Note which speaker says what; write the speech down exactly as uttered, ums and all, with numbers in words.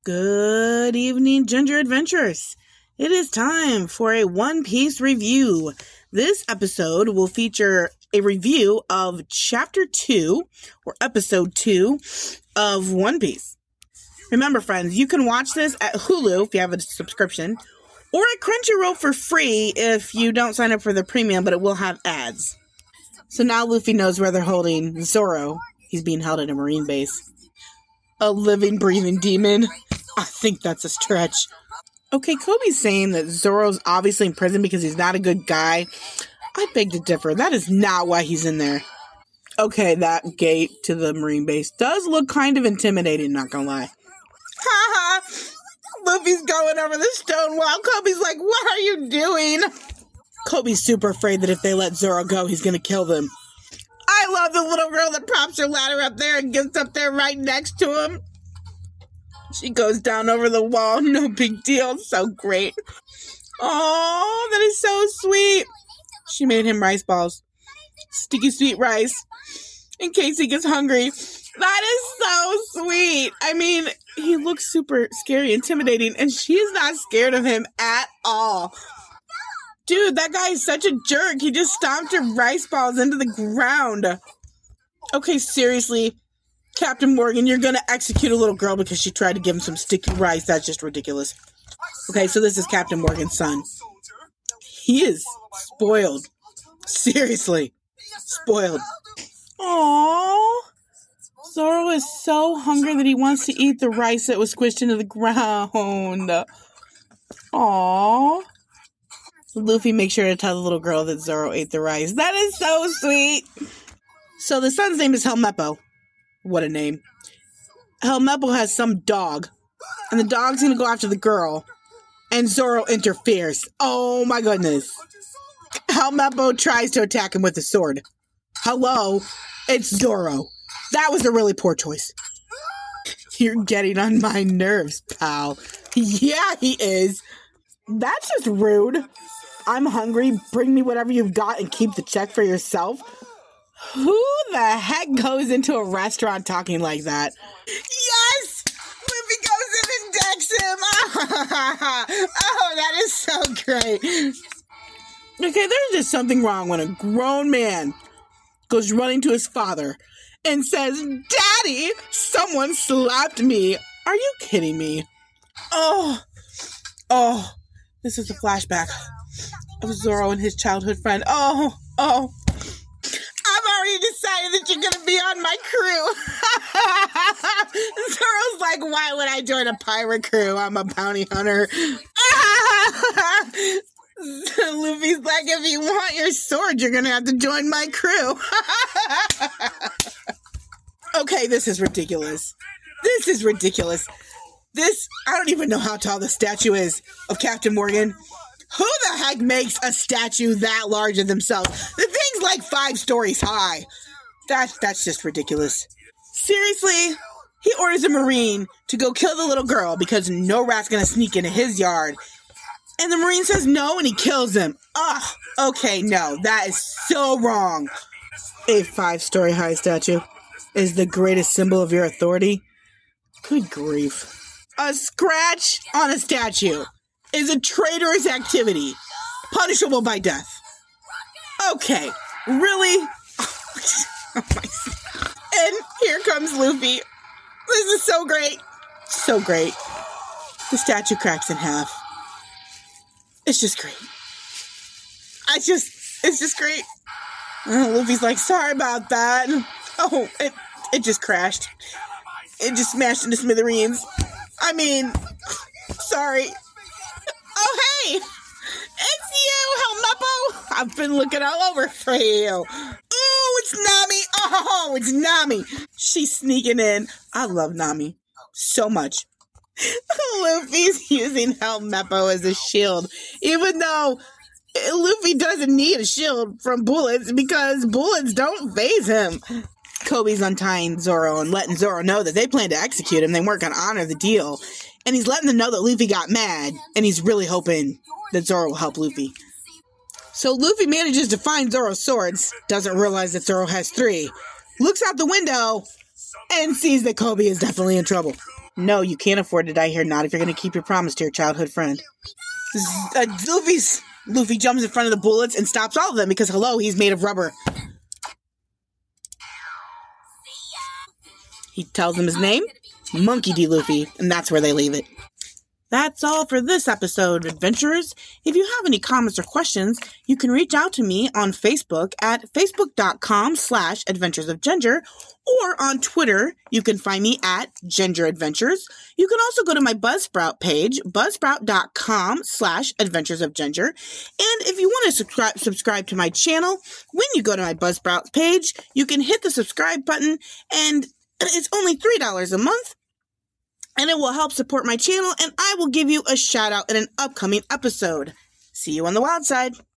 Speaker 1: Good evening, Ginger Adventurers. It is time for a One Piece review. This episode will feature a review of Chapter two, or Episode two, of One Piece. Remember, friends, you can watch this at Hulu if you have a subscription, or at Crunchyroll for free if you don't sign up for the premium, but it will have ads. So now Luffy knows where they're holding Zoro. He's being held at a marine base. A living, breathing demon? I think that's a stretch. Okay, Kobe's saying that Zoro's obviously in prison because he's not a good guy. I beg to differ. That is not why he's in there. Okay, that gate to the marine base does look kind of intimidating, not gonna lie. Ha ha! Luffy's going over the stone wall. Kobe's like, what are you doing? Kobe's super afraid that if they let Zoro go, he's gonna kill them. I love the little girl that props her ladder up there and gets up there right next to him. She goes down over the wall. No big deal. So great. Oh, that is so sweet. She made him rice balls. Sticky sweet rice. In case he gets hungry. That is so sweet. I mean, he looks super scary, intimidating, and she is not scared of him at all. Dude, that guy is such a jerk. He just stomped her rice balls into the ground. Okay, seriously. Captain Morgan, you're gonna execute a little girl because she tried to give him some sticky rice. That's just ridiculous. Okay, so this is Captain Morgan's son. He is spoiled. Seriously. Spoiled. Aww. Zoro is so hungry that he wants to eat the rice that was squished into the ground. Aww. Luffy makes sure to tell the little girl that Zoro ate the rice. That is so sweet. So the son's name is Helmeppo. What a name. Helmeppo has some dog. And the dog's going to go after the girl. And Zoro interferes. Oh my goodness. Helmeppo tries to attack him with a sword. Hello? It's Zoro. That was a really poor choice. You're getting on my nerves, pal. Yeah, he is. That's just rude. I'm hungry. Bring me whatever you've got and keep the check for yourself. Who the heck goes into a restaurant talking like that? Yes! Luffy goes in and decks him. Oh, that is so great. Okay, there's just something wrong when a grown man goes running to his father and says, Daddy, someone slapped me. Are you kidding me? Oh, oh, this is a flashback of Zoro and his childhood friend. Oh, oh. I've already decided that you're going to be on my crew. Zoro's like, why would I join a pirate crew? I'm a bounty hunter. Luffy's like, if you want your sword, you're going to have to join my crew. Okay, this is ridiculous. This is ridiculous. This, I don't even know how tall the statue is of Captain Morgan. Who the heck makes a statue that large of themselves? The thing's like five stories high. That, that's just ridiculous. Seriously? He orders a Marine to go kill the little girl because no rat's gonna sneak into his yard. And the Marine says no and he kills him. Ugh. Okay, no. That is so wrong. A five-story high statue is the greatest symbol of your authority? Good grief. A scratch on a statue is a traitorous activity, punishable by death. Okay, really? Oh my. And here comes Luffy. This is so great. So great. The statue cracks in half. It's just great. I just, it's just great. Oh, Luffy's like, sorry about that. Oh, it, it just crashed. It just smashed into smithereens. I mean, sorry. Oh, hey! It's you, Helmeppo! I've been looking all over for you. Ooh, it's Nami! Oh, it's Nami! She's sneaking in. I love Nami so much. Luffy's using Helmeppo as a shield, even though Luffy doesn't need a shield from bullets because bullets don't faze him. Kobe's untying Zoro and letting Zoro know that they plan to execute him. They weren't going to honor the deal. And he's letting them know that Luffy got mad, and he's really hoping that Zoro will help Luffy. So Luffy manages to find Zoro's swords, doesn't realize that Zoro has three, looks out the window, and sees that Kobe is definitely in trouble. No, you can't afford to die here, not if you're going to keep your promise to your childhood friend. Uh, Luffy's, Luffy jumps in front of the bullets and stops all of them because, hello, he's made of rubber. He tells them his name, Monkey D. Luffy, and that's where they leave it. That's all for this episode, adventurers. If you have any comments or questions, you can reach out to me on Facebook at facebook.com slash adventures of Ginger, or on Twitter, you can find me at Ginger Adventures. You can also go to my Buzzsprout page, buzzsprout.com slash adventures of Ginger. And if you want to subscribe, subscribe to my channel, when you go to my Buzzsprout page, you can hit the subscribe button, and it's only three dollars a month. And it will help support my channel, and I will give you a shout out in an upcoming episode. See you on the wild side.